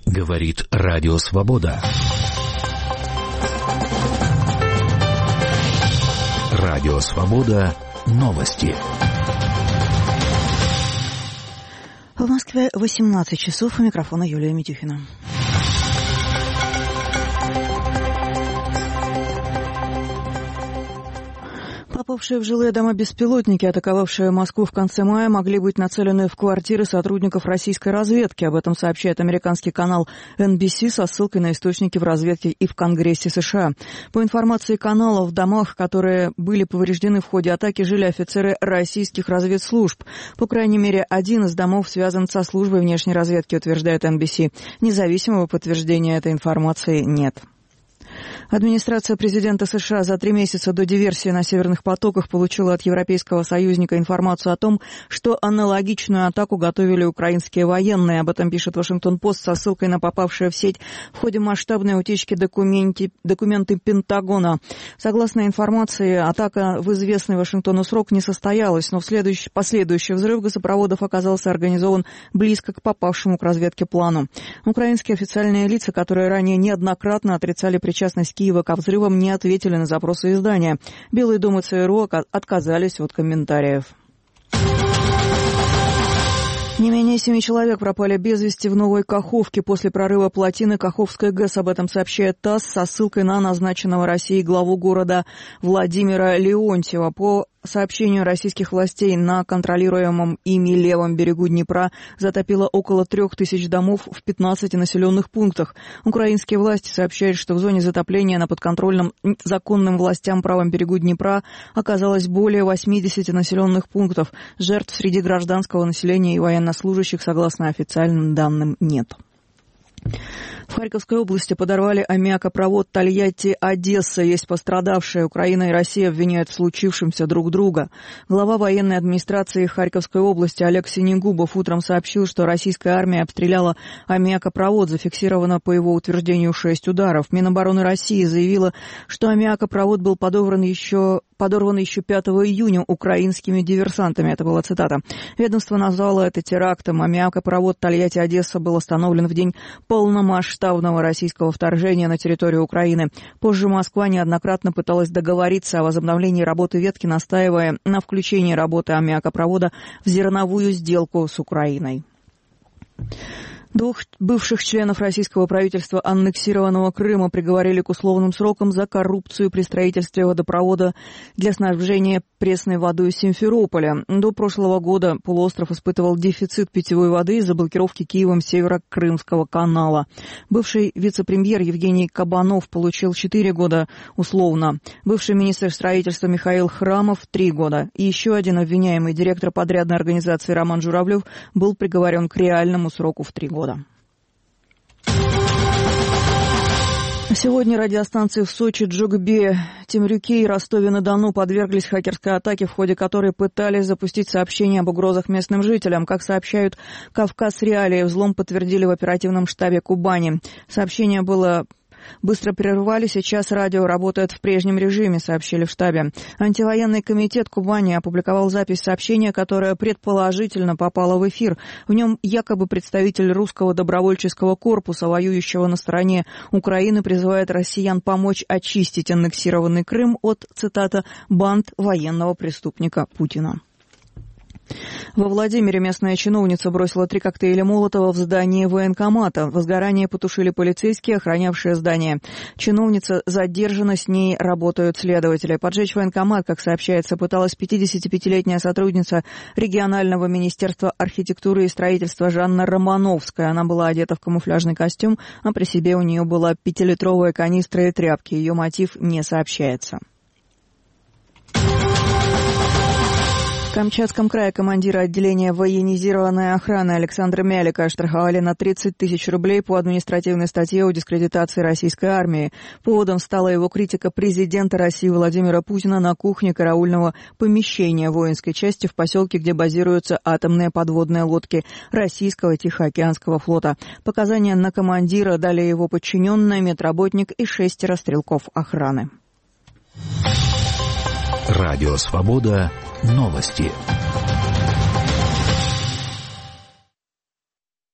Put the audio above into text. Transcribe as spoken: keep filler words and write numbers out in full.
Говорит Радио Свобода. Радио Свобода. Новости. В Москве восемнадцать часов. У микрофона Юлия Митюхина. Попавшие в жилые дома беспилотники, атаковавшие Москву в конце мая, могли быть нацелены в квартиры сотрудников российской разведки. Об этом сообщает американский канал эн би си со ссылкой на источники в разведке и в Конгрессе США. По информации канала, в домах, которые были повреждены в ходе атаки, жили офицеры российских разведслужб. По крайней мере, один из домов связан со службой внешней разведки, утверждает эн би си. Независимого подтверждения этой информации нет. Администрация президента США за три месяца до диверсии на Северных потоках получила от европейского союзника информацию о том, что аналогичную атаку готовили украинские военные. Об этом пишет Вашингтон-Пост со ссылкой на попавшие в сеть в ходе масштабной утечки документы, документы Пентагона. Согласно информации, атака в известный Вашингтону срок не состоялась, но в следующий, последующий взрыв газопроводов оказался организован близко к попавшему к разведке плану. Украинские официальные лица, которые ранее неоднократно отрицали причастность Киева к взрывам, не ответили на запросы издания. Белый дом и ЦРУ отказались от комментариев. Не менее семи человек пропали без вести в Новой Каховке после прорыва плотины Каховской ГЭС. Об этом сообщает ТАСС со ссылкой на назначенного Россией главу города Владимира Леонтьева. По сообщению российских властей, на контролируемом ими левом берегу Днепра затопило около трех тысяч домов в пятнадцати населенных пунктах. Украинские власти сообщают, что в зоне затопления на подконтрольном законным властям правом берегу Днепра оказалось более восьмидесяти населенных пунктов. Жертв среди гражданского населения и военнослужащих, согласно официальным данным, нет. В Харьковской области подорвали аммиакопровод Тольятти-Одесса. Есть пострадавшие. Украина и Россия обвиняют в случившемся друг друга. Глава военной администрации Харьковской области Олег Синегубов утром сообщил, что российская армия обстреляла аммиакопровод. Зафиксировано, по его утверждению, шесть ударов. Минобороны России заявила, что аммиакопровод был подорван еще... подорван еще пятого июня украинскими диверсантами. Это была цитата. Ведомство назвало это терактом. Аммиакопровод Тольятти-Одесса был остановлен в день полномасштабного российского вторжения на территорию Украины. Позже Москва неоднократно пыталась договориться о возобновлении работы ветки, настаивая на включении работы аммиакопровода в зерновую сделку с Украиной. Двух бывших членов российского правительства аннексированного Крыма приговорили к условным срокам за коррупцию при строительстве водопровода для снабжения пресной водой Симферополя. До прошлого года полуостров испытывал дефицит питьевой воды из-за блокировки Киевом Северо-Крымского канала. Бывший вице-премьер Евгений Кабанов получил четыре года условно. Бывший министр строительства Михаил Храмов – три года. И еще один обвиняемый, директор подрядной организации Роман Журавлев, был приговорен к реальному сроку в три года. Сегодня радиостанции в Сочи, Джугбе, Темрюке и Ростове-на-Дону подверглись хакерской атаке, в ходе которой пытались запустить сообщения об угрозах местным жителям. Как сообщают «Кавказ Реалии», взлом подтвердили в оперативном штабе Кубани. Сообщение было... быстро прервали, сейчас радио работает в прежнем режиме, сообщили в штабе. Антивоенный комитет Кубани опубликовал запись сообщения, которое предположительно попало в эфир. В нем якобы представитель русского добровольческого корпуса, воюющего на стороне Украины, призывает россиян помочь очистить аннексированный Крым от, цитата, «банд военного преступника Путина». Во Владимире местная чиновница бросила три коктейля Молотова в здании военкомата. Возгорание потушили полицейские, охранявшие здание. Чиновница задержана, с ней работают следователи. Поджечь военкомат, как сообщается, пыталась пятидесятипятилетняя сотрудница регионального министерства архитектуры и строительства Жанна Романовская. Она была одета в камуфляжный костюм, а при себе у нее была пятилитровая канистра и тряпки. Ее мотив не сообщается. В Камчатском крае командира отделения военизированной охраны Александра Мялика оштрафовали на тридцать тысяч рублей по административной статье о дискредитации российской армии. Поводом стала его критика президента России Владимира Путина на кухне караульного помещения воинской части в поселке, где базируются атомные подводные лодки российского Тихоокеанского флота. Показания на командира дали его подчиненные, медработник и шестеро стрелков охраны. Радио «Свобода». Новости.